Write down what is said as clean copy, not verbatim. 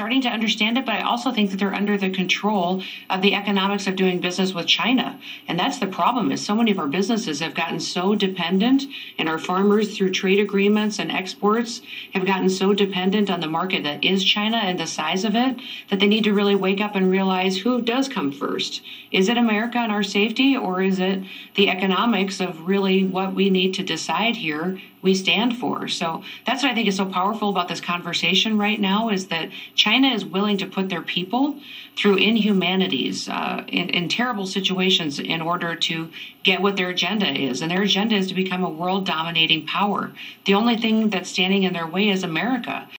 starting to understand it, but I also think that they're under the control of the economics of doing business with China. And that's the problem, is so many of our businesses have gotten so dependent, and our farmers through trade agreements and exports have gotten so dependent on the market that is China and the size of it, that they need to really wake up and realize who does come first. Is it America and our safety, or is it the economics of really what we need to decide here we stand for? So that's what I think is so powerful about this conversation right now, is that China is willing to put their people through inhumanities, in terrible situations in order to get what their agenda is. And their agenda is to become a world dominating power. The only thing that's standing in their way is America.